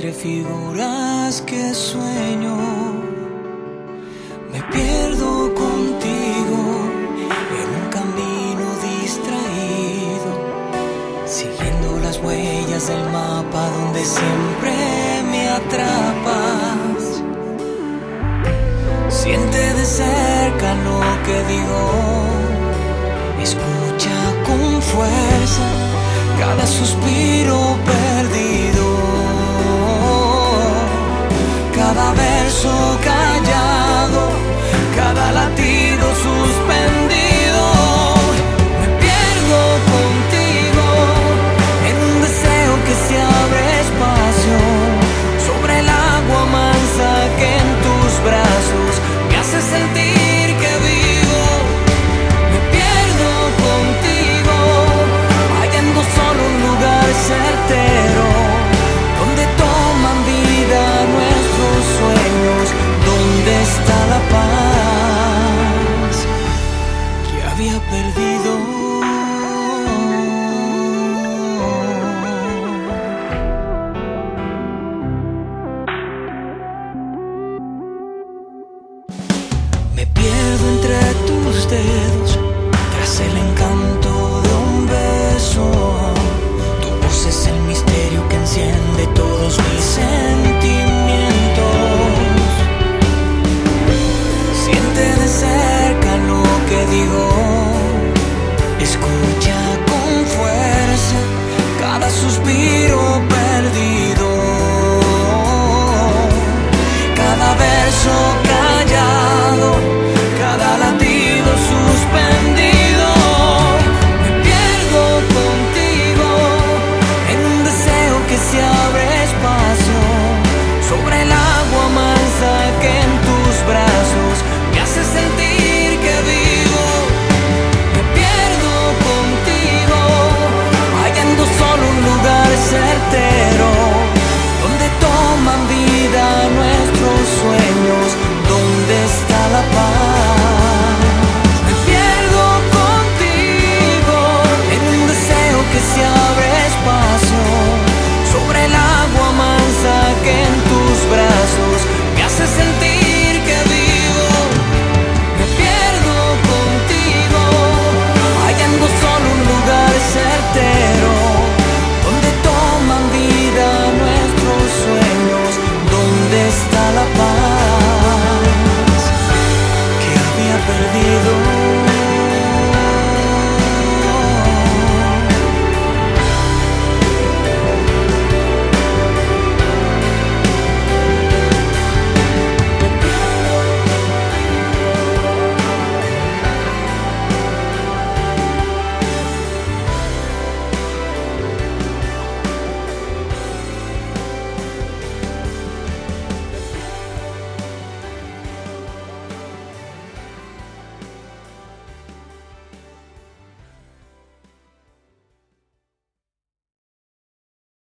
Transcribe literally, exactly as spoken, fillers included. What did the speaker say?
entre figuras que sueño. Me pierdo contigo en un camino distraído, siguiendo las huellas del mapa donde siempre me atrapas. Siente de cerca lo que digo, escucha con fuerza cada suspiro perdido, cada verso callado, cada latido suspendido. Me pierdo contigo en un deseo que se abre espacio sobre el agua mansa que en tus brazos me hace sentir que vivo. Me pierdo contigo hallando solo un lugar certero donde toman vida nuestros sueños, donde está la paz que había perdido. Me pierdo entre tus dedos, tras el encanto de un beso. Tu voz es el misterio que enciende todos mis sentidos.